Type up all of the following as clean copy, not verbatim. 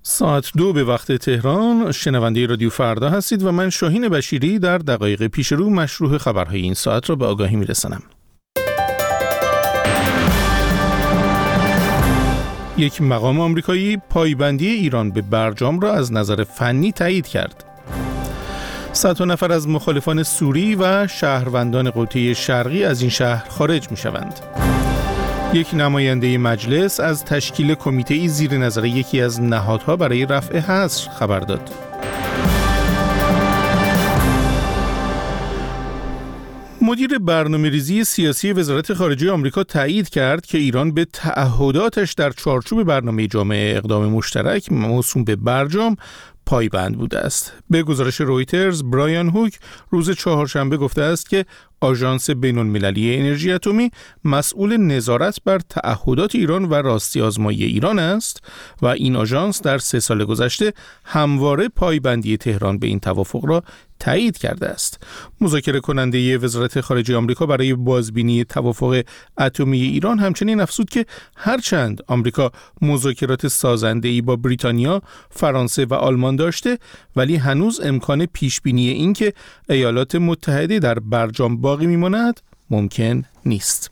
ساعت 2 به وقت تهران، شنونده رادیو فردا هستید و من شاهین بشیری در دقایق پیش رو مشروح خبرهای این ساعت را به آگاهی میرسانم. یک مقام آمریکایی پایبندی ایران به برجام را از نظر فنی تایید کرد. صدها نفر از مخالفان سوری و شهروندان قوطه شرقی از این شهر خارج می شوند. یک نماینده مجلس از تشکیل کمیته‌ای زیر نظر یکی از نهادها برای رفع حصر خبر داد. مدیر برنامه‌ریزی سیاسی وزارت خارجه آمریکا تایید کرد که ایران به تعهداتش در چارچوب برنامه جامع اقدام مشترک موسوم به برجام پایبند بوده است. به گزارش رویترز، برایان هوک روز چهارشنبه گفته است که آژانس بین‌المللی انرژی اتمی مسئول نظارت بر تعهدات ایران و راستی آزمایی ایران است و این آژانس در 3 سال گذشته همواره پایبندی تهران به این توافق را تایید کرده است. مذاکره کننده وزارت خارجه آمریکا برای بازبینی توافق اتمی ایران همچنین افزود که هرچند آمریکا مذاکرات سازنده‌ای با بریتانیا، فرانسه و آلمان داشته، ولی هنوز امکان پیشبینی این که ایالات متحده در برجام باقی میماند ممکن نیست.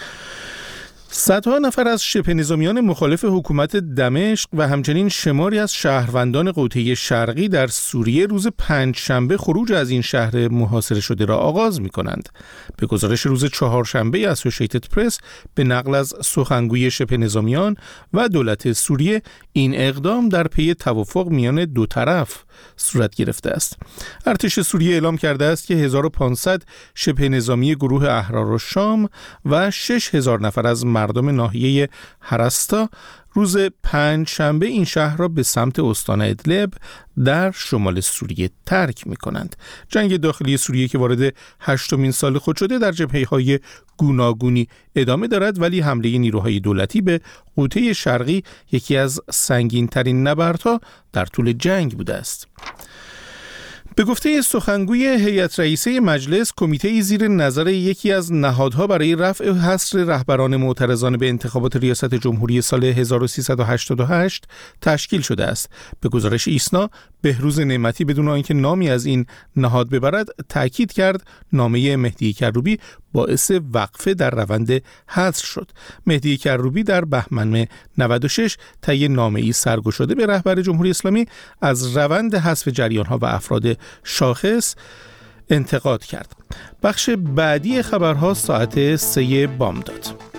صدها نفر از شبه نظامیان مخالف حکومت دمشق و همچنین شماری از شهروندان قوطه شرقی در سوریه روز پنجشنبه خروج از این شهر محاصره شده را آغاز می کنند. به گزارش روز چهارشنبه اسوشیتد پرس به نقل از سخنگوی شبه نظامیان و دولت سوریه، این اقدام در پی توافق میان دو طرف صورت گرفته است. ارتش سوریه اعلام کرده است که 1500 شبه نظامی گروه احرار الشام و 6000 نفر از مردم ناحیه هرستا روز پنجشنبه این شهر را به سمت استان ادلب در شمال سوریه ترک می کنند. جنگ داخلی سوریه که وارد 8مین سال خود شده در جبهه‌های گوناگونی ادامه دارد، ولی حمله نیروهای دولتی به قوطه شرقی یکی از سنگین‌ترین نبردها در طول جنگ بوده است. به گفته سخنگوی هیئت رئیسه مجلس، کمیته‌ای زیر نظر یکی از نهادها برای رفع حصر رهبران معترضان به انتخابات ریاست جمهوری سال 1388 تشکیل شده است. به گزارش ایسنا، بهروز نعمتی بدون آنکه نامی از این نهاد ببرد تأکید کرد نامه مهدی کروبی باعث وقفه در روند حصر شد. مهدی کروبی در بهمن 96 طی نامه‌ای سرگشاده به رهبر جمهوری اسلامی از روند حذف جریان‌ها و افراد شاخص انتقاد کرد. بخش بعدی خبرها ساعت 3 بامداد.